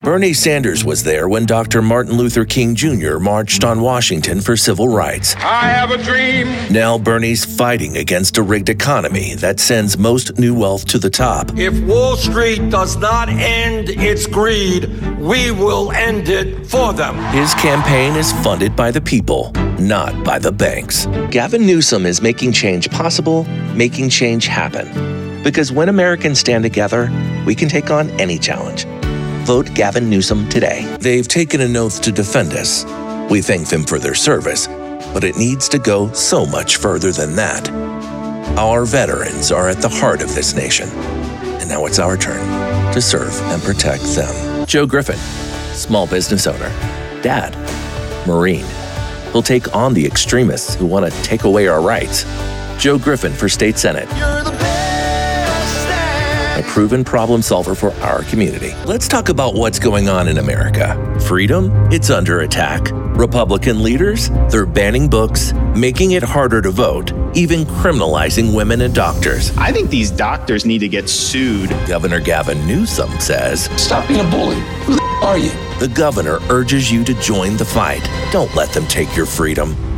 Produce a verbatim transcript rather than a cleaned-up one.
Bernie Sanders was there when Doctor Martin Luther King Junior marched on Washington for civil rights. I have a dream. Now Bernie's fighting against a rigged economy that sends most new wealth to the top. If Wall Street does not end its greed, we will end it for them. His campaign is funded by the people, not by the banks. Gavin Newsom is making change possible, making change happen. Because when Americans stand together, we can take on any challenge. Vote Gavin Newsom today. They've taken an oath to defend us. We thank them for their service, but it needs to go so much further than that. Our veterans are at the heart of this nation, and now it's our turn to serve and protect them. Joe Griffin, small business owner, dad, Marine. He'll take on the extremists who want to take away our rights. Joe Griffin for State Senate. You're the best. A proven problem solver for our community. Let's talk about what's going on in America. Freedom? It's under attack. Republican leaders? They're banning books, making it harder to vote, even criminalizing women and doctors. I think these doctors need to get sued. Governor Gavin Newsom says, Stop being a bully. Who the f- are you? the governor urges you to join the fight. Don't let them take your freedom.